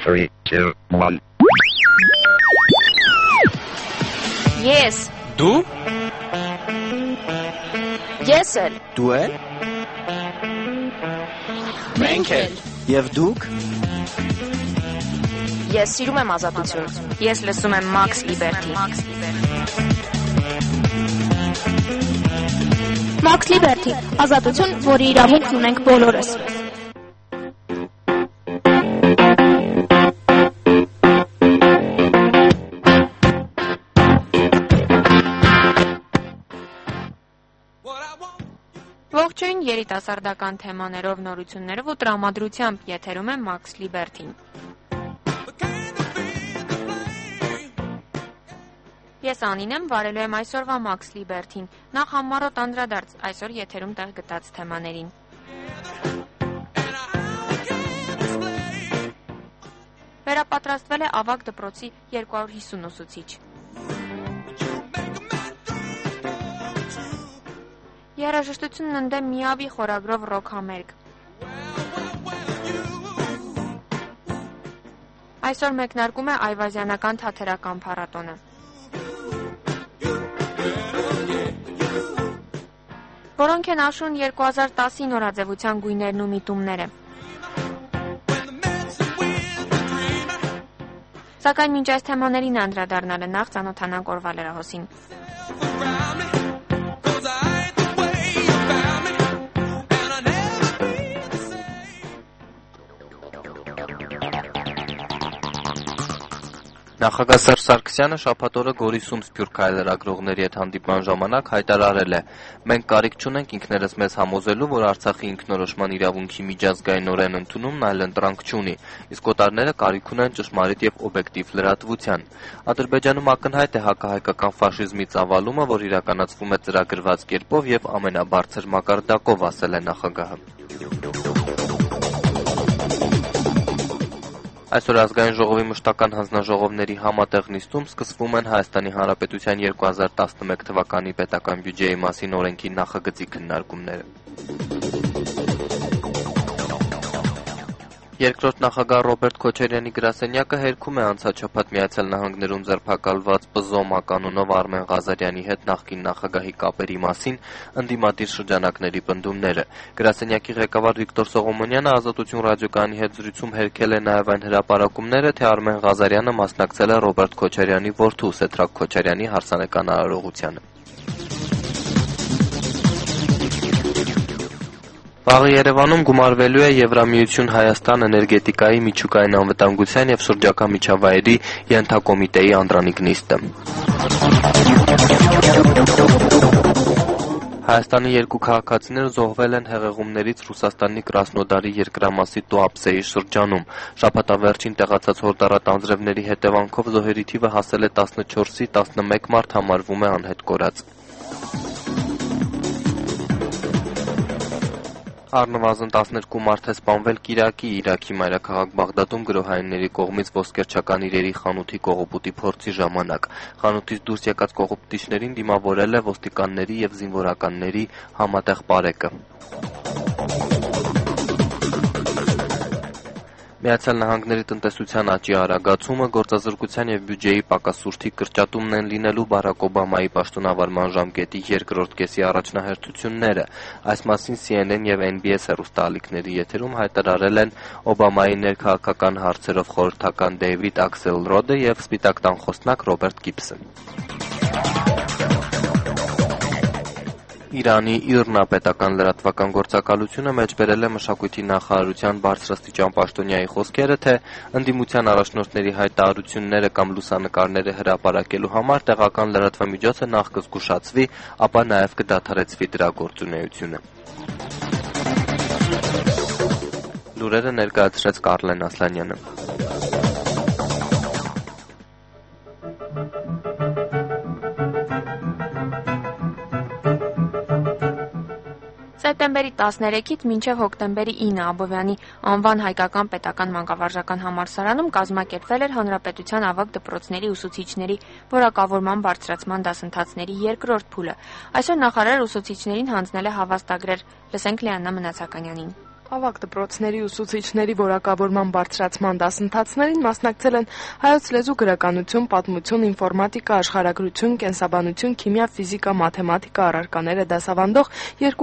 3, 2, 1. Yes. Դու? Ես էլ։ Դու էլ? Մենք էլ։ Եվ դուք? Ես սիրում եմ ազատություն։ Ես լսում եմ Max Liberty։ Max Liberty, ազատություն, որի իրավունքն ունենք բոլորս։ Ողջույն, երիտասարդական թեմաներով, նորություններով ու տրամադրությամբ եթերում է Max Liberty-ն։ Ես Անին եմ, վարելու եմ այսօրվա Max Liberty-ն, նախ համառոտ անդրադարձ այսօր եթերում տեղ գտած թեմաներին։ Վերապատրաստվել է ավագ դպրոցի 250 ուսուցիչ։ Երաժշտությունն ընդդեմ միավի խորագրով ռոք համերգ։ Այսօր մեկնարկում է այվազյանական թատերական փառատոնը։ Որոնք են աշուն 2010-ի նորաձևության գույներն ու միտումները։ Սակայն մինչ այս թեմաներին անդրադառնալը նախ ծանոթանանք օրվա լրահոսին։ Նախագահ Սերժ Սարգսյանը շաբաթ օրը Գորիսում սփյուռք հայտարարողների հետ հանդիպման ժամանակ հայտարարել է. «Մենք կարիք չունենք ինքներս մեզ համոզելու, որ Արցախի ինքնորոշման իրավունքի միջազգայինորեն ընդունումն այլընտրանք չունի, իսկ օտարները կարիք ունեն ճշմարիտ եւ օբյեկտիվ լրատվության»։ Ադրբեջանում ակնհայտ է հակահայկական ֆաշիզմի ծավալումը, որ իրականացվում է ծրագրված կերպով եւ ամենաբարձր մակարդակով, ասել է նախագահը։ Այսօր ազգային ժողովի մշտական հանձնաժողովների համատեղ նիստում սկսվում են Հայաստանի Հանրապետության 2011 թվականի պետական բյուջեի մասին օրենքի նախագծի քննարկումները։ Երկրորդ նախագահ Ռոբերտ Քոչարյանի գրասենյակը հերքում է անցաչափած Միացյալ Նահանգներում ձերբակալված ՊԶՈՄ կանոնով Արմեն Ղազարյանի հետ նախկին նախագահի կապերի մասին ընդդիմադիր շրջանակների պնդումները։ Գրասենյակի ղեկավար Վիկտոր Սողոմոնյանը Ազատություն ռադիոկայանի հետ զրույցում հերքել է նաև այն հրապարակումները, թե Արմեն Ղազարյանը մասնակցել է Ռոբերտ Քոչարյանի որդու Սեդրակ Քոչարյանի հարսանեկան արարողությանը։ Վաղը Երևանում գումարվելու է Եվրամիություն-Հայաստան էներգետիկայի, միջուկային անվտանգության եւ շրջակա միջավայրի ենթակոմիտեի անդրանիկ նիստը։ Հայաստանի երկու քաղաքացիներ զոհվել են հեղեղումներից Ռուսաստանի Կրասնոդարի երկրամասի Տուապսեի շրջանում։ Շաբաթավերջին տեղացած հորդառատ անձրևների հետևանքով զոհերի թիվը հասել է 14-ի, 11 մարդ համարվում է անհետ կորած։ Առնվազն 12 մարդ է սպանվել Իրաքի մայրաքաղաք Բաղդադում գրոհայինների կողմից ոսկերչական իրերի խանութի կողոպուտի փորձի ժամանակ։ Խանութից դուրս եկած կողոպուտիչներին դիմավորել է ոստիկանների եւ զինվորականների համատեղ պարեկը։ Միացյալ Նահանգների տնտեսության աճի արագացումը, գործազրկության եւ բյուջեի պակասուրդի կրճատումն են լինելու Բարակ Օբամայի պաշտոնավարման ժամկետի երկրորդ կեսի առաջնահերթությունները։ Այս մասին CNN եւ NBS հեռուստաալիքների եթերում հայտարարել են Օբամայի ներքաղաքական հարցերով խորհրդական Դեյվիդ Աքսելրոդը եւ Սպիտակ տան խոսնակ Ռոբերտ Գիբսը։ Իրանի ԻՌՆԱ պետական լրատվական գործակալությունը մեջբերել է մշակույթի նախարարության բարձրաստիճան պաշտոնյայի խոսքերը, թե ընդդիմության առաջնորդների հայտարարությունները կամ լուսանկարները հրապարակելու համար տեղական լրատվամիջոցը նախ կզգուշացվի, ապա նաև կդադարեցվի դրա գործունեությունը։ Լուրերը ներկայացրեց Կարլեն Ասլանյանը։ Սեպտեմբերի 13-ից մինչև հոկտեմբերի 9 Աբովյանի անվան հայկական պետական մանկավարժական համալսարանում կազմակերպվել էր Հանրապետության ավագ դպրոցների ուսուցիչների որակավորման բարձրացման դասընթացների երկրորդ փուլը։ Այսօր նախարարը ուսուցիչներին հանձնել է հավաստագրեր։ Լսենք Լիաննա Մնացականյանին։ Ավագ դպրոցների ուսուցիչների որակավորման բարձրացման դասընթացներին մասնակցել են հայոց լեզու, գրականություն, պատմություն, ինֆորմատիկա, աշխարհագրություն, կենսաբանություն, քիմիա, ֆիզիկա, մաթեմատիկա առարկաները դասավանդող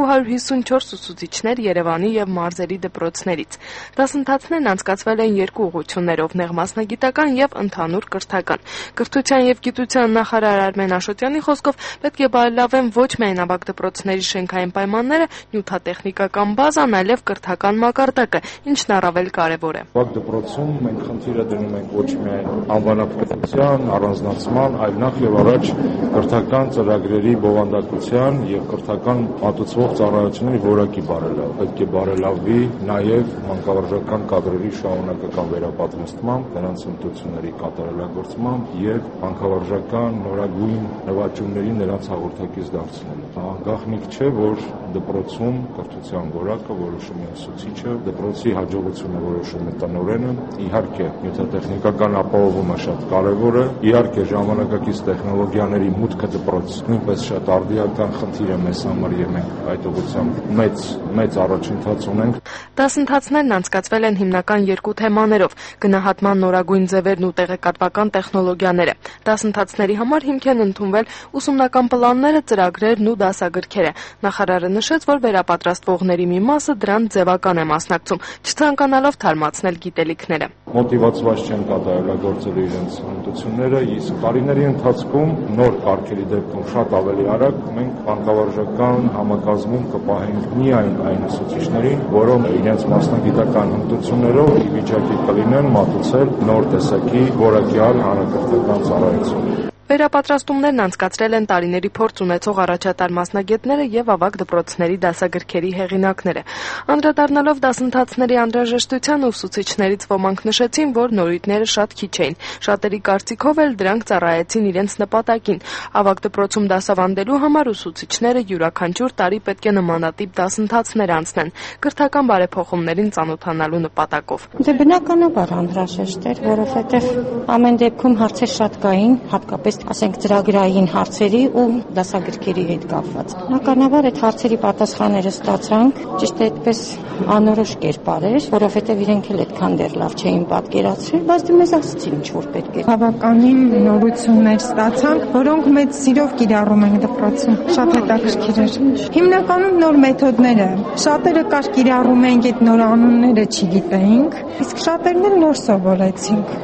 254 ուսուցիչներ Երևանի եւ մարզերի դպրոցներից։ Դասընթացներն անցկացվել են երկու ուղղություններով՝ նեղմասնագիտական եւ ընդհանուր կրթական։ Կրթության եւ գիտության նախարար Արմեն Աշոտյանի խոսքով պետք է բարելավեն ոչ միայն ավագ դպրոցների շենքային պայմանները, նյութատեխնիկական բազան, այլև կրթական մակարդակը, ինչն առավել կարևոր է։ Ավագ դպրոցում մենք խնդիրը դնում ենք ոչ միայն անվանակրթության, առանձնացման, այլ նախ եւ առաջ կրթական ծրագրերի բովանդակության եւ կրթական մատուցվող ծառայությունների որակի բարելավ։ Պետք է բարելավվի նաեւ մանկավարժական կադրերի շարունակական վերապատրաստմամբ, նրանց հմտությունների կատարելագործմամբ եւ մանկավարժական նորագույն նվաճումների նրանց հաղորդակից դարձնելը։ Անգախնիկ չէ, որ դպրոցում կրթության որակը որոշում է ուսուցիչը, դպրոցի հաջողությունը որոշում է տնօրենը, իհարկե նյութատեխնիկական ապահովումը շատ կարևոր է, իհարկե ժամանակակից տեխնոլոգիաների մուտքը դպրոց նույնպես շատ արդիական խնդիր է մեզ համար եւ մենք այդ ուղղությամբ մեծ առաջընթաց ունենք։ Դասընթացներն անցկացվել են հիմնական երկու թեմաներով՝ գնահատման նորագույն ձևերն ու տեղեկատվական տեխնոլոգիաները։ Դասընթացների համար հիմք են ընդունվել ուսումնական պլանները, ծրագրերն ու դասագրքերը։ Նախարարը նշեց, որ վերապատրաստվողների մի մասը դրան ձևական է մասնակցում, չցանկանալով թարմացնել գիտելիքները։ Մոտիվացված չեն կատարելագործել իրենց հմտությունները, իսկ տարիների ընթացքում նոր կարգերի դեպքում շատ ավելի արագ մենք մանկավարժական համակազմում կպահենք միայն այն ուսուցիչներին, որոնք իրենց մասնագիտական հմտություններով ի վիճակի կլինեն մատուցել նոր տեսակի որակյալ հանրակրթական ծառայություն։ Վերապատրաստումներն անցկացրել են տարիների փորձ ունեցող առաջատար մասնագետները եւ ավագ դպրոցների դասագրքերի հեղինակները։ Անդրադառնալով դասընթացների անհրաժեշտությանը, ուսուցիչներից ոմանք նշեցին, որ նորույթները շատ քիչ էին։ Շատերի կարծիքով էլ դրանք ծառայեցին իրենց նպատակին։ Ավագ դպրոցում դասավանդելու համար ուսուցիչները յուրաքանչյուր տարի պետք է նմանատիպ դասընթացներ անցնեն, կրթական բարեփոխումներին ծանոթանալու նպատակով։ Դե բնականաբար անհրաժեշտ էր, որովհետեւ ամեն դեպքում հարցեր շատ կային, հատկապես ասենք ծրագրային հարցերի ու դասագրքերի հետ կապված։ Բնականաբար այդ հարցերի պատասխանները ստացանք, ճիշտ է այդպես անորոշ կերպար էր, որովհետև իրենք էլ այդքան դեռ լավ չէին պատկերացրել, բայց դու մեզ ասացին ինչ որ պետք է։ Բավականին նորություններ ստացանք, որոնք մեծ սիրով կիրառում ենք դպրոցում։ Շատ հետաքրքիր էր։ Հիմնականում նոր մեթոդները, շատերը կար կիրառում ենք այդ նոր անունները չգիտեինք, իսկ շատերն էլ նոր սովորեցինք։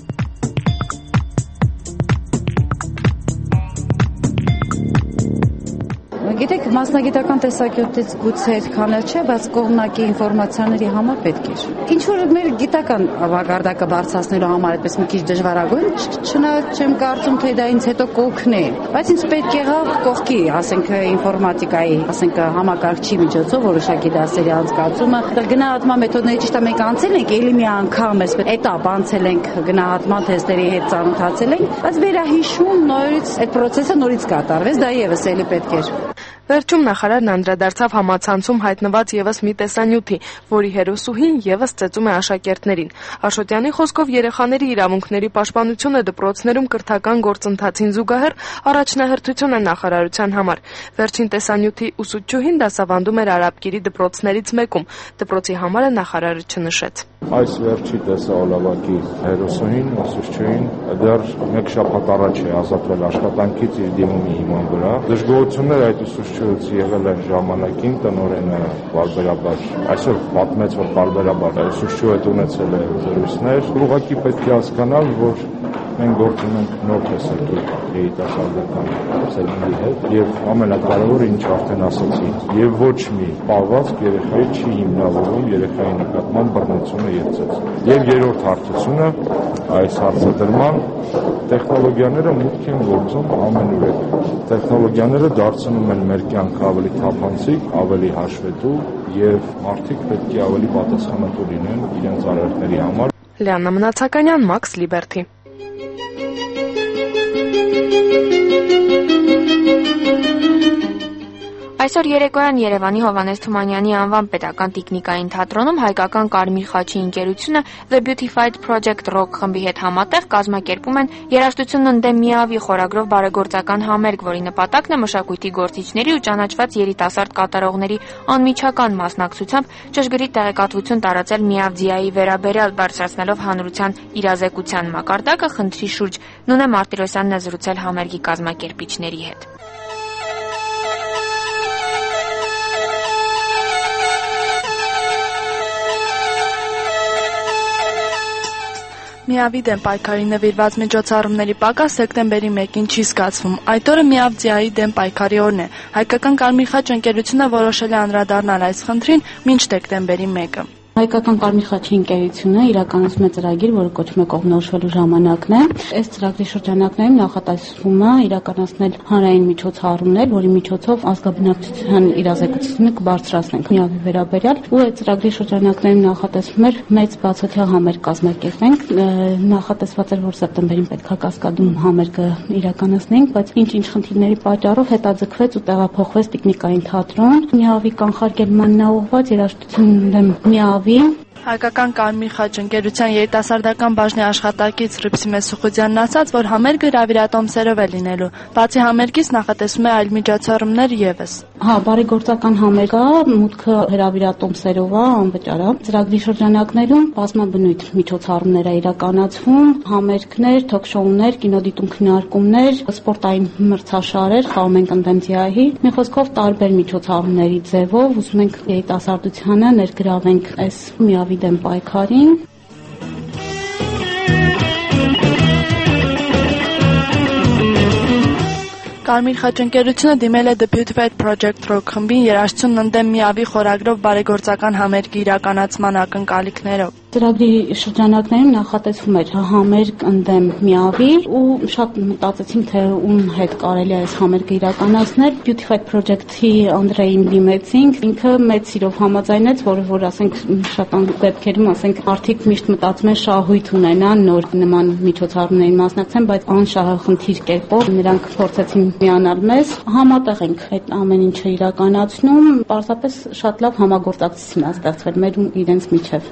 Գիտեք, մասնագիտական տեսակետից գուցե այդքան էլ չէ, բայց կողմնակի ինֆորմացիաների համար պետք էր։ Ինչ որ մեր գիտական մակարդակը բարձրացնելու համար այդպես մի քիչ դժվարագույն, չնայած չեմ կարծում, թե դա ինձ հետո կօգնի, բայց ինձ պետք եղավ կողքի, ասենք ինֆորմատիկայի, ասենք համակարգչի միջոցով որոշակի դասերի անցկացումը, գնահատման մեթոդների ճիշտ է մենք անցել ենք, ելի մի անգամ էս էտապ անցել ենք գնահատման թեստերի հետ ծանոթացել ենք, բայց վերահիշում նորից այդ process-ը նորից կատարվեց, դա եւս էլի պետք էր։ Վերջում նախարարն անդրադարձավ համացանցում հայտնված եւս մի տեսանյութի, որի հերոսուհին եւս ծեծում է աշակերտներին։ Աշոտյանի խոսքով երեխաների իրավունքների պաշտպանությունը դպրոցներում կրթական գործընթացին զուգահեռ առաջնահերթություն է նախարարության համար։ Վերջին տեսանյութի ուսուցչուհին դասավանդում էր Արաբկիրի դպրոցներից մեկում։ Դպրոցի համարը նախարարը չնշեց։ Այս վերջի տեսահոլովակի հերոսուհին, ուսուցչուհին դեռ մեկ շաբաթ առաջ է ազատվել աշխատանքից իր դիմումի հիման վրա։ Դժգոհություններ այդ ուսուցչուց եղել են ժամանակին, տնօրենը բարբերաբար, այսօր պատմեց, որ բարբերաբար ուսուցչու հետ ունեցել է զրույցներ։ Ուղղակի պետք է հասկանալ, որ մենք գործ ունենք նոր տեսակի երիտասարդական սերունդի հետ եւ ամենակարևորը ինչ արդեն ասացի, եւ ոչ մի պարվածք երեխայի չի հիմնավորում երեխայի նկատմամբ բռնությունը եւ ծեծը։ Եվ երրորդ հարցությունը այս հարցադրման տեխնոլոգիաները մուտք են գործում ամենուրեք։ Տեխնոլոգիաները դարձնում են մեր կյանքը ավելի թափանցիկ, ավելի հաշվետու եւ մարդիկ պետք է ավելի պատասխանատու լինեն իրենց արարքների համար։ Լիաննա Մնացականյան, Մաքս Լիբերթի։ Այսօր երեկոյան Երևանի Հովհաննես Թումանյանի անվան պետական տիկնիկային թատրոնում հայկական Կարմիր խաչի ընկերությունը The Beautified Project Rock խմբի հետ համատեղ կազմակերպում են երաժշտությունն ընդդեմ միավի խորագրով բարեգործական համերգ, որի նպատակն է մշակույթի գործիչների ու ճանաչված երիտասարդ կատարողների անմիջական մասնակցությամբ ճշգրիտ տեղեկատվություն տարածել միավ-ձիայի վերաբերյալ, բարձրացնելով հանրության իրազեկության մակարդակը խնդրի շուրջ։ Նունե Մարտիրոսյանն է զրուցել համերգի կազմակերպիչների հետ։ Միավի դեմ պայքարի նվիրված միջոցառումների պակաս սեպտեմբերի 1-ին չի զգացվում։ Այդ օրը միավ-ձիայի դեմ պայքարի օրն է։ Հայկական Կարմիր խաչ ընկերությունը որոշել է անդրադառնալ այս խնդրին մինչ դեկտեմբերի 1-ը։ Հայկական Կարմիր խաչի ընկերությունը իրականացնում է ծրագիր, որը կոչվում է կողմնորոշվելու ժամանակն է։ Այս ծրագրի շրջանակներում նախատեսվում է իրականացնել հանրային միջոցառումներ, որի միջոցով ազգաբնակչության իրազեկությունը կբարձրացնենք միավի վերաբերյալ, ու այդ ծրագրի շրջանակներում նախատեսվում էր մեծ բացօթյա համերգ կազմակերպենք։ Նախատեսված էր, որ սեպտեմբերին պետք է Կասկադում համերգը իրականացնենք, բայց ինչ-ինչ խնդիրների պատճառով հետաձգվեց ու տեղափոխվեց տիկնիկային թատրոն։ Միավի կանխարգելմանն ուղղված երաժշտություն դեմ միավ Հայկական Կարմիր խաչ ընկերության երիտասարդական բաժնի աշխատակից Ռիփսիմե Սուխուդյանն ասաց, որ համերգը հրավիրատոմսերով է լինելու։ Բացի համերգից նախատեսվում է այլ միջոցառումներ ևս։ Բարեգործական համերգ է, մուտքը հրավիրատոմսերով է, անվճար է։ Ծրագրի շրջանակներում բազմաբնույթ միջոցառումներ է իրականացվում, համերգներ, թոք-շոուներ, կինոդիտում քննարկումներ, սպորտային մրցաշարեր, խաղում ենք ընդդեմ ձիայի։ Մի խոսքով տարբեր միջոցառումների ձևով ուզում ենք երիտասարդությանը ներգրավենք այս միավի դեմ պայքարին։ Կարմիր խաչ ընկերությունը դիմել է The Beautified Project Rock խմբին երաժշտությունն ընդդեմ միավի խորագրով բարեգործական համերգի իրականացման ակնկալիքներով։ Ծրագրի շրջանակներում նախատեսվում էր համերգ ընդդեմ միավի ու շատ մտածեցինք, թե ում հետ կարելի է այս համերգը իրականացնել։ Beautified Project-ի Անդրեին դիմեցինք, ինքը մեծ սիրով համաձայնեց, որ ասենք շատ դեպքերում ասենք արդիկ միշտ մտածում են շահույթ ունենան նոր նման միջոցառումներին մասնակցեն, բայց անշահախնդիր կերպով նրանք փորձեցին միանալ մեզ, համատեղ ենք այդ ամեն ինչը իրականացնում, պարզապես շատ լավ համագործակցություն է ստեղծվել մեր ու իրենց միջև։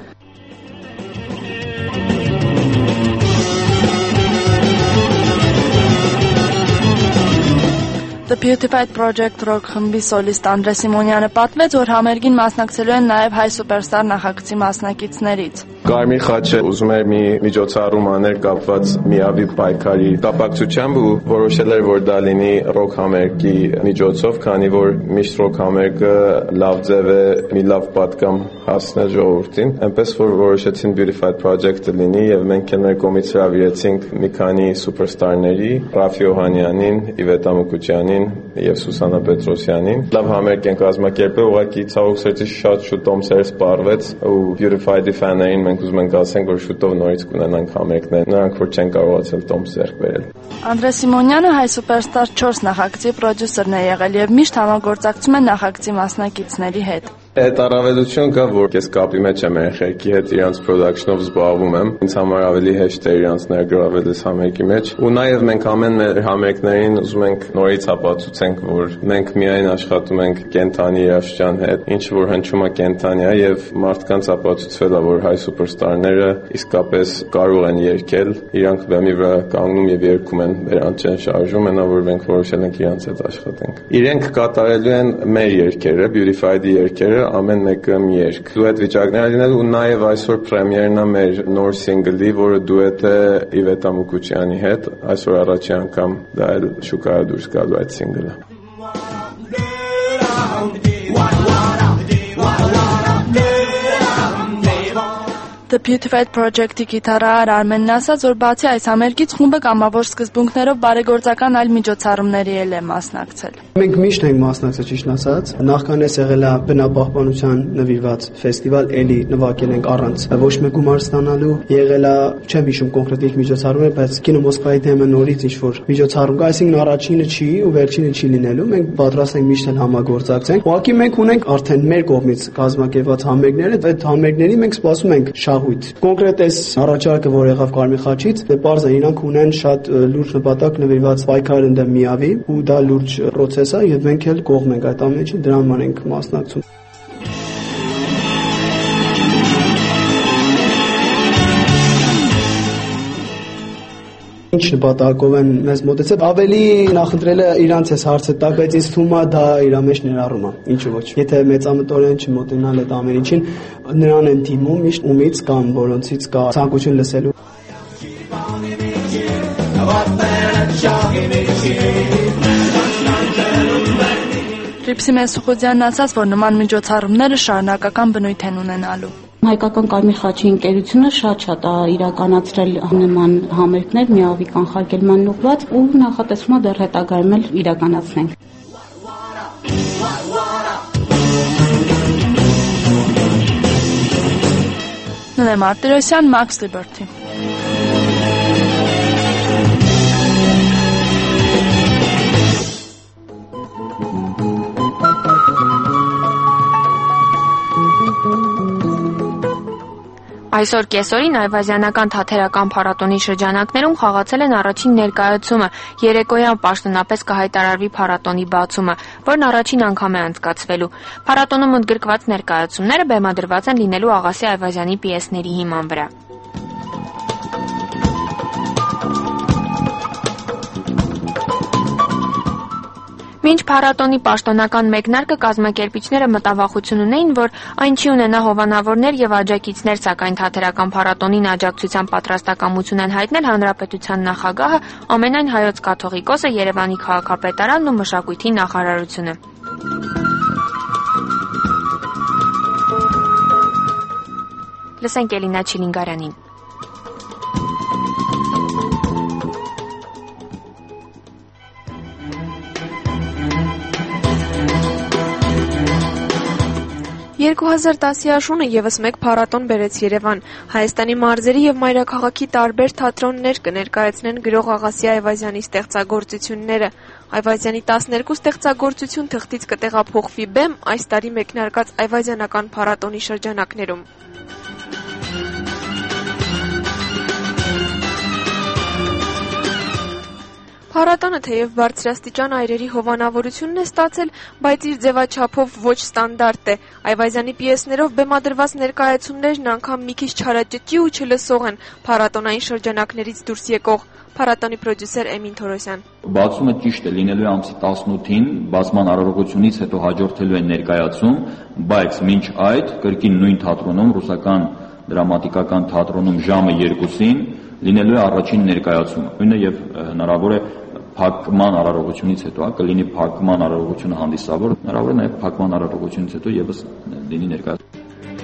The Beautified Project Rock խմբի սոլիստ Անդրե Սիմոնյանը պատմեց, որ համերգին մասնակցելու են նաև հայ սուպերստար նախագծի մասնակիցներից։ Կարմիր խաչը ուզում էր մի միջոցառում անել կապված միավի պայքարի կապակցությամբ ու որոշել էր, որ դա լինի ռոք համերգի միջոցով, քանի որ միշտ ռոք համերգը լավ ձև է մի լավ պատկամ հասնել ժողովրդին, այնպես որ որոշեցին Beautified Project-ը լինի եւ մենք էլ մեր կողմից հրավիրեցինք մի քանի սուպերստարների՝ Ռաֆի Օհանյանին, Իվետ Ամուկուչյանին եւ Սուսանա Պետրոսյանին։ Լավ համերգ են կազմակերպել, ուղղակի ցավոք սրտի շատ շուտ տոմսեր սպառվեց ու Beautified-ի ֆաներին մենք ուզում ենք ասենք, որ շուտով նորից կունենանք համերգներ, նրանք որ չեն կարողացել տոմս ձեռք բերել։ Անդրե Սիմոնյանը հայ սուպերստար 4 նախագծի պրոդյուսերն է եղել եւ միշտ համագործակցում է նախագծի մասնակիցների հետ։ Այդ առավելություն կա, որ ես կապի մեջ եմ երեխեքի հետ, իրանց production-ով զբաղվում եմ։ Ինձ համար ավելի հեշտ է իրանց ներգրավել այս համերգի մեջ։ Ու նաև մենք ամեն մեր համերգներին ուզում ենք նորից ապացուցենք, որ մենք միայն աշխատում ենք կենթանի երաժշտության հետ, ինչ որ հնչում է կենթանի է եւ մարդկանց ապացուցվել է, որ հայ սուպերստարները իսկապես կարող են երգել, իրանք բեմի վրա կանգնում եւ երգում են, դրանց չեն շարժում, այնա որ մենք որոշել ենք իրանց հետ աշխատենք։ Իրենք կատարելու են մեր երգերը, Beautified-ի երգերը ամեն մեկը մի երգ։ Դուետ վիճակներ լինելու ու նաև այսօր պրեմիերն է մեր նոր սինգլի, որը դուետ է Իվետ Ամուկուչյանի հետ։ Այսօր առաջի անգամ դա էլ շուկայա դուրս գալու այդ սինգլը։ The Beautified Project-ի գիտարահար Արմենն ասաց, որ բացի այս համերգից խումբը կամավոր սկզբունքներով բարեգործական այլ միջոցառումների էլ է մասնակցել։ Մենք միշտ ենք մասնակցել, ճիշտ ասած, նախքանից եղել է բնապահպանության նվիրված ֆեստիվալ, էլի նվագել ենք առանց ոչ մեկ գումար ստանալու, եղել է, չեմ հիշում կոնկրետ ինչ միջոցառում է, բայց կինո Մոսկվայի դեմը նորից ինչ որ միջոցառում կա, այսինքն առաջինը չի ու վերջինը չի լինելու, մենք պատրաստ ենք միշտ էլ համագործակցենք։ Ուղղակի մենք ունենք արդեն մեր կողմից կազմակերպված համերգները, այդ համերգների մենք սպասում ենք մշակույթ։ Կոնկրետ այս առաջարկը, որ եղավ Կարմիր խաչից, պարզ է, իրանք ունեն շատ լուրջ նպատակ նվիրված պայքարի դեմ միավի, ու դա լուրջ process է, եւ մենք էլ կողմ ենք այդ ամենի, դրան ման ենք մասնակցում։ Ինչ նպատակով են մեզ մոտեցել, ավելի նախընտրել է իրանց այս հարցը տակ, բայց ինձ թվում է դա իր մեջ ներառում է, ինչու ոչ։ Եթե մեծամտորեն չմոտենալ այդ ամեն ինչին, նրան են դիմում միշտ ումից կամ որոնցից կա ցանկություն լսելու։ Ռիփսիմեն Սուխոդյանն ասաց, որ նման միջոցառումները շարունակական բնույթ են ունենալու։ Հայկական Կարմիր խաչի ընկերությունը շատ է իրականացրել նման համերգներ միավի կանխարգելման ուղղված ու նախատեսվում է դեռ հետագայում էլ իրականացնենք։ Ննե Մարտիրոսյան, Max Liberty։ Այսօր կեսօրին այվազյանական թատերական փառատոնի շրջանակներում խաղացել են առաջին ներկայացումը, երեկոյան պաշտոնապես կհայտարարվի փառատոնի բացումը, որն առաջին անգամ է անցկացվելու։ Փառատոնում ընդգրկված ներկայացումները բեմադրված են լինելու Աղասի Այվազյանի պիեսների հիման վրա։ Մինչ փառատոնի պաշտոնական մեկնարկը կազմակերպիչները մտավախություն ունեին, որ այն չի ունենա հովանավորներ եւ աջակիցներ, սակայն թատերական փառատոնին աջակցության պատրաստակամություն են հայտնել Հանրապետության նախագահը, ամենայն հայոց կաթողիկոսը, Երևանի քաղաքապետարանն ու մշակույթի նախարարությունը։ Լսենք Էլինա Չիլինգարյանին։ «2010» եւս մեկ փառատոն բերեց Երևան։ Հայաստանի մարզերի եւ մայրաքաղաքի տարբեր թատրոններ կներկայացնեն գրող Աղասի Այվազյանի ստեղծագործությունները։ Այվազյանի 12 ստեղծագործություն թղթից կտեղափոխվի բեմ այս տարի մեկնարկած այվազյանական փառատոնի շրջանակներում։ Փառատոնը թեև բարձրաստիճան այրերի հովանավորությունն է ստացել, բայց իր ձևաչափով ոչ ստանդարտ է։ Այվազյանի պիեսներով բեմադրված ներկայացումներն անգամ մի քիչ չարաճճի ու չլսող են փառատոնային շրջանակներից դուրս եկող։ Փառատոնի պրոդյուսեր Էմին Թորոսյան։ Բացումը ճիշտ է լինելու ամսի 18-ին, բացման արարողությունից հետո հաջորդելու է ներկայացում, բայց մինչ այդ կրկին նույն թատրոնում, ռուսական դրամատիկական թատրոնում ժամը 2-ին լինելու է առաջին ներկայացումը։ Նույնը եւ հնարավոր է փակման արարողությունից հետո կլինի փակման արարողությունը հանդիսավոր, հնարավոր է նաեւ փակման արարողությունից հետո եւս լինի ներկայացում։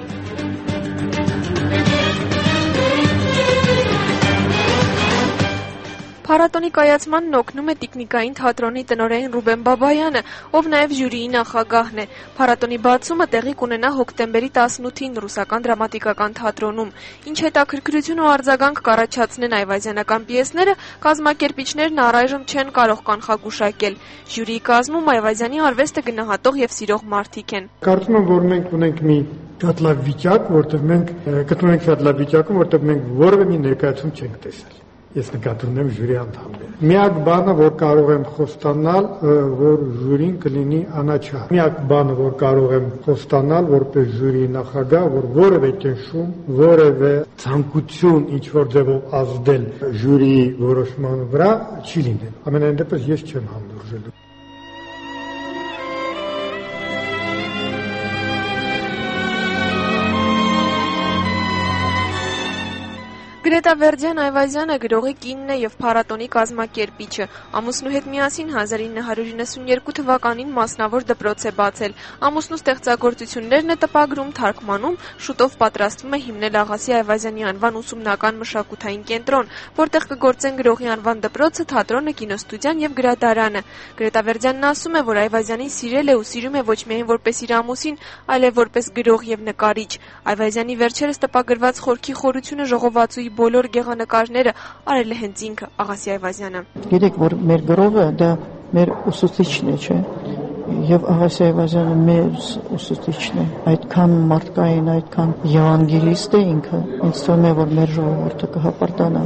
Փառատոնի կայացմանն օգնում է Տիկնիկային թատրոնի տնօրեն Ռուբեն Բաբայանը, ով նաև ժյուրիի նախագահն է։ Փառատոնի բացումը տեղի կունենա հոկտեմբերի 18-ին ռուսական դրամատիկական թատրոնում։ Ինչ հետաքրքրություն ու արձագանք կառաջացնեն այվազյանական պիեսները, կազմակերպիչներն առայժմ չեն կարող կանխագուշակել։ Ժյուրիի կազմում Այվազյանի արվեստը գնահատող եւ սիրող մարդիկ են։ Կարծում եմ, որ մենք ունենք մի շատ լավ վիճակ, որտեղ մենք գտնվում ենք շատ լավ վիճակում, որտեղ մենք որևէ մի ներկայացում չենք տեսել։ Ես նկատի ունեմ ժյուրի անդամները։ Միակ բանը, որ կարող եմ խոստանալ, որ ժյուրին կլինի անաչառ։ Միակ բանը, որ կարող եմ խոստանալ, որպես ժյուրի նախագահ, որ որևէ ճնշում, որևէ ցանկություն ինչ-որ ձևով ազդել ժյուրիի որոշման վրա չի լինել։ Ամենայն դեպս ես չեմ հանդուրժելու։ Գրետա Վերդյան Այվազյանը գրողի կինն է եւ փառատոնի կազմակերպիչը։ Ամուսնու հետ միասին 1992 թվականին մասնավոր դպրոց է բացել։ Ամուսնու ստեղծագործություններն է տպագրում, թարգմանում, շուտով պատրաստվում է հիմնել Աղասի Այվազյանի անվան ուսումնական մշակութային կենտրոն, որտեղ կգործեն գրողի անվան դպրոցը, թատրոնը, կինոստուդիան եւ գրադարանը։ Գրետա Վերդյանն ասում է, որ Այվազյանին սիրել է ու սիրում է ոչ միայն որպես իր ամուսին, այլև որպես գրող եւ նկարիչ։ Այվազյանի վերջերս տպագրված խորքի խորությունը ժողովածուի բոլոր գեղանկարները արել է հենց ինքը Աղասի Այվազյանը։ Գիտեք, որ մեր գրողը դա մեր ուսուցիչն է, չէ՞։ եւ Աղասի Այվազյանը մեր ուսուցիչն է, այդքան մարդկային, այդքան եվանգելիստ է ինքը, ինձ թվում է, որ մեր ժողովուրդը կհպարտանա։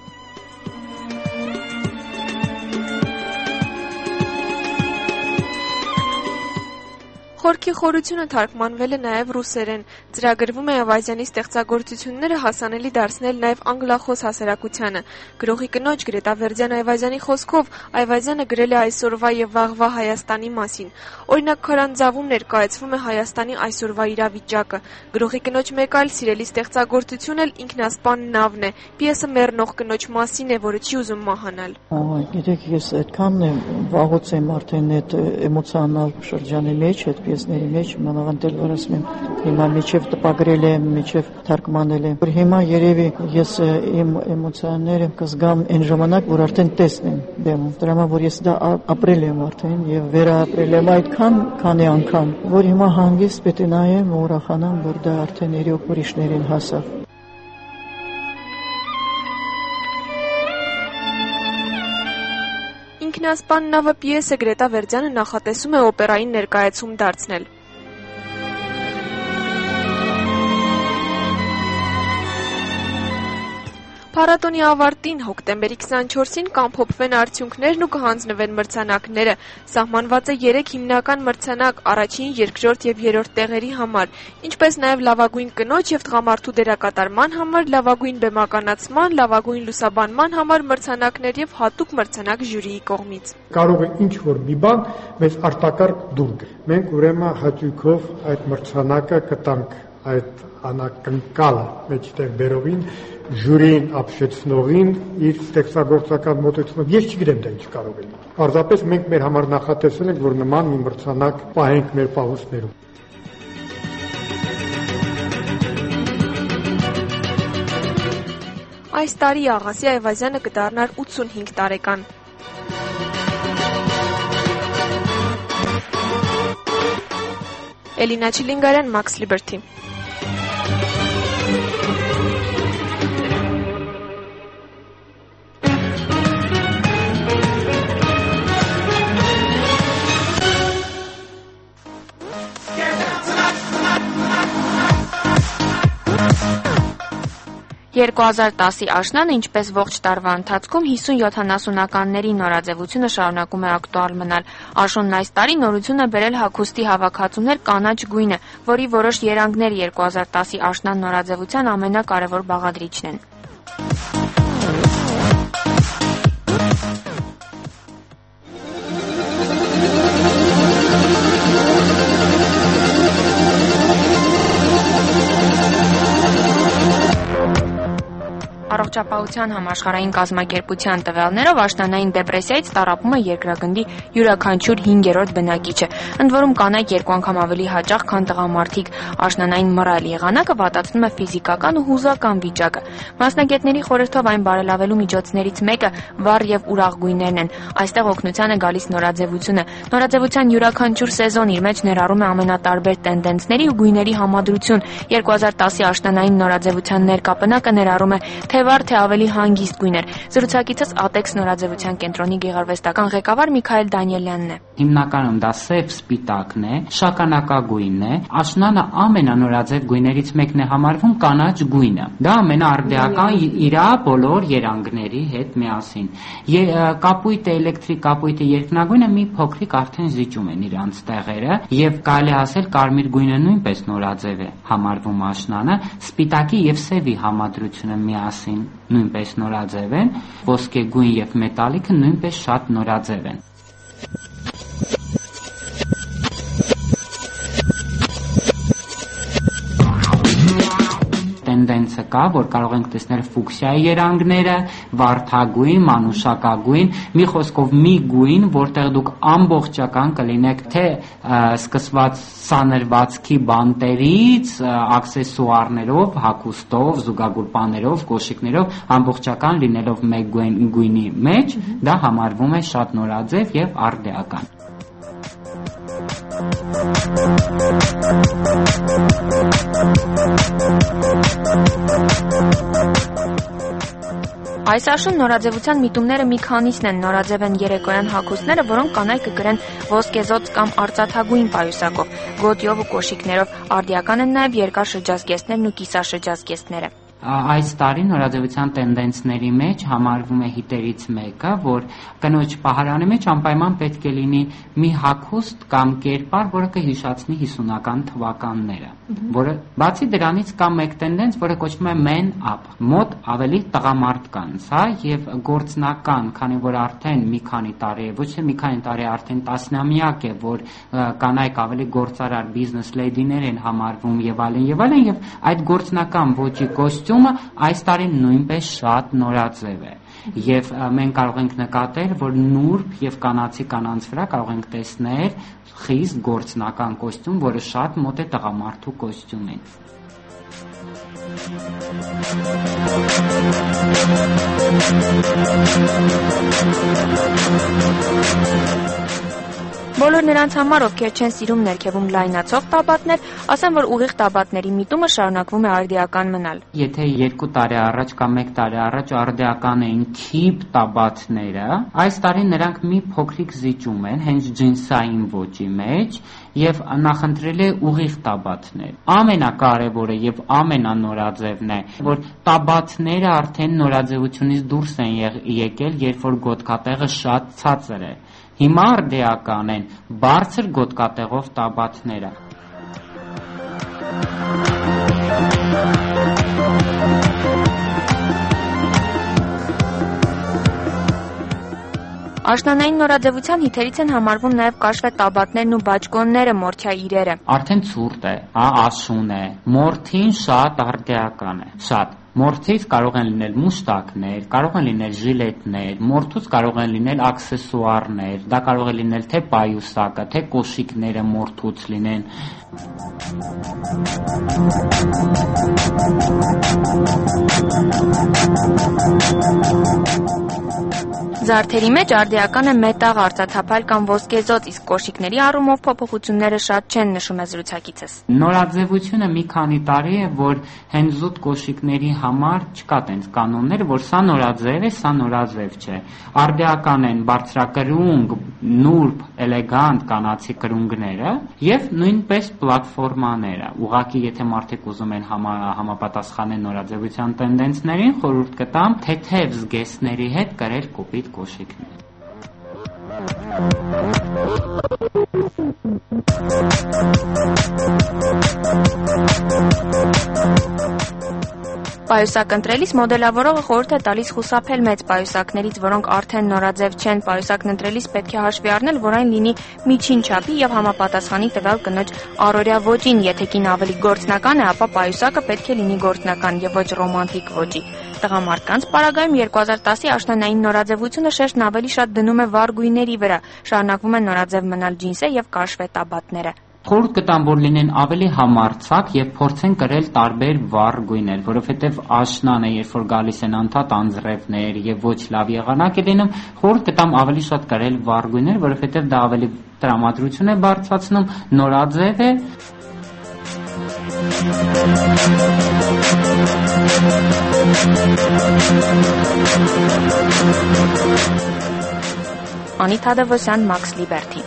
Խորքի խորությունը թարգմանվել է նաև ռուսերեն։ Ծրագրվում է Այվազյանի ստեղծագործությունները հասանելի դարձնել նաև անգլախոս հասարակությանը։ Գրողի կնոջ Գրետա Վերդյան-Այվազյանի խոսքով Այվազյանը գրել է այսօրվա եւ վաղվա Հայաստանի մասին։ Օրինակ քարանձավում ներկայացվում է Հայաստանի այսօրվա իրավիճակը։ Գրողի կնոջ մեկ այլ սիրելի ստեղծագործություն էլ ինքնասպան նավն է։ Պիեսը մեռնող կնոջ մասին է, որը չի ուզում մահանալ։ Գիտեք, ես այդքան վաղուց եմ արդեն այդ էմոցիոնալ շրջանի մեջ, այդ պիեսների մեջ, մանավանդ որ ասում եմ, հիմա միջև տպագրել եմ, միջև թարգմանել եմ, որ հիմա երևի ես իմ էմոցիաները կզգամ այն ժամանակ, որ արդեն տեսնեմ բեմում, դրա համար որ ես դա ապրել եմ արդեն եւ վերապրել եմ այդքան քանի անգամ, որ հիմա հանգիստ պետք է նայեմ ու ուրախանամ, որ դա արդեն երեք ուրիշներին հասավ։ Ինքնասպան նավը պիեսը Գրետա Վերդյանը նախատեսում է օպերային ներկայացում դարձնել։ Փառատոնի ավարտին հոկտեմբերի 24-ին կամփոփվեն արդյունքներն ու կհանձնվեն մրցանակները։ Սահմանված է 3 հիմնական մրցանակ առաջին, երկրորդ եւ երրորդ տեղերի համար, ինչպես նաեւ լավագույն կնոջ եւ տղամարդու դերակատարման համար, լավագույն բեմականացման, լավագույն լուսաբանման համար մրցանակներ եւ հատուկ մրցանակ ժյուրիի կողմից։ Կարող է ինչ որ մի բան մեզ արտակարգ դուր գա։ Մենք ուրեմն հաճույքով այդ մրցանակը կտանք այդ անակնկալը մեջտեղ բերովին ժյուրին ապշեցնողին իր ստեղծագործական մոտեցումով ես չգիտեմ դա ինչ կարող է լինել։ Պարզապես մենք մեր համար նախատեսել ենք, որ նման մի մրցանակ պահենք մեր պահուստներում։ Այս տարի Աղասի Այվազյանը կդառնար 85 տարեկան։ Էլինա Չիլինգարյան, Max Liberty։ «2010-ի աշնանը, ինչպես ողջ տարվա ընթացքում, 50-70-ականների նորաձևությունը շարունակում է ակտուալ մնալ։ Աշունն այս տարի նորություն է բերել հագուստի հավաքածուներ կանաչ գույնը, որի որոշ երանգներ 2010-ի աշնան նորաձևության ամենակարևոր բաղադրիչն են։ Առողջապահության համաշխարհային կազմակերպության տվյալներով աշնանային դեպրեսիայից տառապում է երկրագնդի յուրաքանչյուր 5-րդ բնակիչը, ընդ որում կանայք 2 անգամ ավելի հաճախ, քան տղամարդիկ։ Աշնանային մռայլ եղանակը վատացնում է ֆիզիկական ու հուզական վիճակը։ Մասնագետների խորհրդով այն բարելավելու միջոցներից մեկը վառ եւ ուրախ գույներն են։ Այստեղ օգնության է գալիս նորաձևությունը։ Նորաձևության յուրաքանչյուր սեզոն իր մեջ ներառում է ամենատարբեր տենդենսների ու գույների համադրություն։ 2010-ի աշնանային նորաձևության ներկապնակը ներառում է թե վառ, թե ավելի հանգիստ գույներ։ Զրուցակիցս Ատեքս նորաձևության կենտրոնի գեղարվեստական ղեկավար Միքայել Դանիելյանն է։ Հիմնականում դա սև սպիտակն է, շագանակագույնն է, աշնանը ամենանորաձև գույներից մեկն է համարվում կանաչ գույնը։ Դա ամենաարդեական իրա բոլոր երանգների հետ միասին։ Կապույտը, էլեկտրիկ կապույտը, երկնագույնը մի փոքրիկ արդեն զիջում են իրանց տեղերը եւ կարելի ասել կարմիր գույնը նույնպես նորաձև է համարվում աշնանը, սպիտակի եւ սևի համադրությունը միասին նույնպես նորաձև են, ոսկեգույն եւ մետալիկը նույնպես շատ նորաձև են։ Տենդենսը կա, որ կարող ենք տեսնել ֆուկսիայի երանգները, վարդագույն, մանուշակագույն, մի խոսքով մի գույն, որտեղ դուք ամբողջական կլինեք թե սկսված սանրվածքի բանտերից, աքսեսուարներով, հագուստով, զուգագուլպաներով, կոշիկներով, ամբողջական լինելով մեկ գույնի մեջ, դա համարվում է շատ նորաձև եւ արդեական։ Այս աշուն նորաձևության միտումները մի քանիսն են։ Նորաձև են երեկոյան հագուստները, որոնք կանայքը կրեն ոսկեզոծ կամ արծաթագույն պայուսակով, գոտիով ու կոշիկներով։ Արդիական են նաև երկար շրջազգեստներն ու կիսաշրջազգեստները։ Այս տարի նորաձևության տենդենսների մեջ համարվում է հիտերից մեկը, որ կնոջ պահարանի մեջ անպայման պետք է լինի մի հագուստ կամ կերպար, որը կհիշացնի 50-ական թվականները, որը բացի դրանից կա մեկ տենդենս, որը կոչվում է man up, մոտ ավելի տղամարդկանց, հա, եւ գործնական, քանի որ արդեն մի քանի տարի է, ոչ թե մի քանի տարի, արդեն տասնամյակ է, որ կանայք ավելի գործարար բիզնես լեյդիներ են համարվում եւ այլն, եւ այդ գործնական ոճի կոստյումը այս տարի նույնպես շատ նորաձև է։ Եվ մենք կարող ենք նկատել, որ նուրբ եւ կանացի կանանց վրա կարող ենք տեսնել խիստ գործնական կոստյում, որը շատ մոտ է տղամարդու կոստյումին։ Բոլոր նրանց համար, ովքեր չեն սիրում ներքևում լայնացող տաբատներ, ասեմ, որ ուղիղ տաբատների միտումը շարունակվում է արդիական մնալ։ Եթե 2 տարի առաջ կամ 1 տարի առաջ արդիական էին թիպ տաբատները, այս տարի նրանք մի փոքրիկ զիջում են հենց ջինսային ոճի մեջ եւ նախընտրել է ուղիղ տաբատներ։ Ամենակարևորը եւ ամենանորաձևն է, որ տաբատները արդեն նորաձևությունից դուրս են եկել, երբ որ գոտկատեղը շատ ցածր է։ Հիմա արդիական են բարձր գոտկատեղով տաբատները։ Աշնանային նորաձևության հիթերից են համարվում նաև կաշվե տաբատներն ու բաճկոնները, մորթյա իրերը։ Արդեն ցուրտ է, աշուն է, մորթին շատ արդիական է, շատ։ Մորթից կարող են լինել մուշտակներ, կարող են լինել ժիլետներ, մորթուց կարող են լինել աքսեսուարներ, դա կարող է լինել թե պայուսակը, թե կոշիկները մորթուց լինեն։ Զարդերի մեջ արդիական է մետաղ, արծաթափայլ կամ ոսկեզոծ, իսկ կոշիկների առումով փոփոխությունները շատ չեն, նշում է զրուցակիցս։ Նորաձևությունը մի քանի տարի է, որ հենց զուտ կոշիկների համար չկա տենց կանոններ, որ սա նորաձև է, սա նորաձև չէ։ Արդիական են բարձրակրունկ, նուրբ, էլեգանտ կանացի կրունկները եւ նույնպես պլատֆորմաները։ Ուղղակի եթե մարդիկ ուզում են համապատասխանել նորաձևության տենդենսներին, խորհուրդ կտամ թեթև զգեստների հետ կրել կոպիտ կոշիկներ։ Պայուսակ ընտրելիս մոդելավորողը խորհուրդ է տալիս խուսափել մեծ պայուսակներից, որոնք արդեն նորաձև չեն։ Պայուսակն ընտրելիս պետք է հաշվի առնել, որ այն լինի միջին չափի եւ համապատասխանի տվյալ կնոջ առօրյա ոճին։ Եթե կին ավելի գործնական է, ապա պայուսակը պետք է լինի գործնական եւ ոչ ռոմանտիկ ոճի։ Տղամարդկանց պարագայում 2010-ի աշնանային նորաձևությունը շեշտն ավելի շատ դնում է վառ գույների վրա։ Շարունակվում են նորաձև մնալ ջինսը եւ կաշվե տաբատները։ Խորհուրդ կտամ, որ լինեն ավելի համարձակ եւ փորձեն կրել տարբեր վառ գույներ, որովհետեւ աշնանը, երբ որ գալիս են անդադ անձրևներ եւ ոչ լավ եղանակ է լինում, խորհուրդ կտամ ավելի շատ կրել վառ գույներ, որովհետեւ դա ավելի տրամադրություն է բարձրացնում, նորաձև է։ Անիթա Դևոսյան, Max Liberty։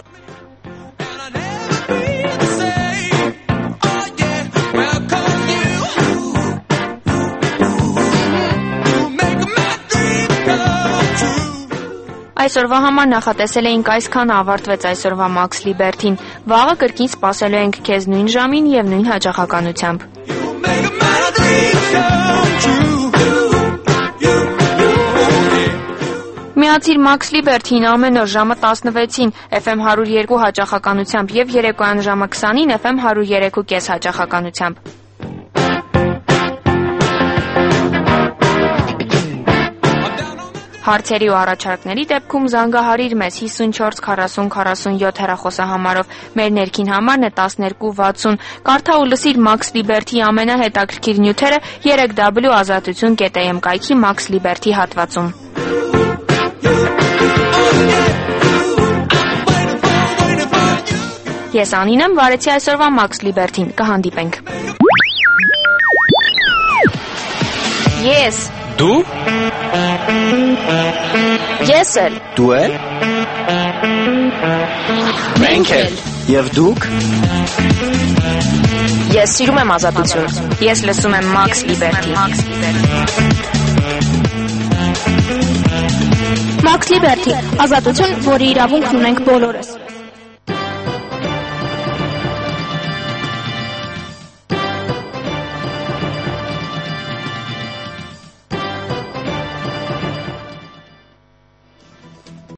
Այսօրվա համար նախատեսել էինք այսքան, ավարտվեց այսօրվա Max Liberty-ն։ Վաղը կրկին սպասելու ենք քեզ նույն ժամին եւ նույն հաճախականությամբ։ Միացիր Max Liberty-ին ամեն օր ժամը 16-ին FM 102 հաճախականությամբ եւ երեկոյան ժամը 20-ին FM 103.5 հաճախականությամբ։ Հարցերի ու առաջարկների դեպքում զանգահարիր մեզ 54 40 47 հեռախոսահամարով։ Մեր ներքին համարն է 1260։ Կարդա ու լսիր Max Liberty ամենահետաքրքիր նյութերը 3w.azatutun.am կայքի Max Liberty հատվածում։ Ես Անին եմ, վարեցի այսօրվա Max Liberty-ն։ Կհանդիպենք։ Ես։ Դու Ես էլ։ Դու էլ։ Մենք էլ։ Եվ դուք։ Ես սիրում եմ ազատություն։ Ես լսում եմ Max Liberty։ Max Liberty, ազատություն, որի իրավունքն ունենք բոլորս։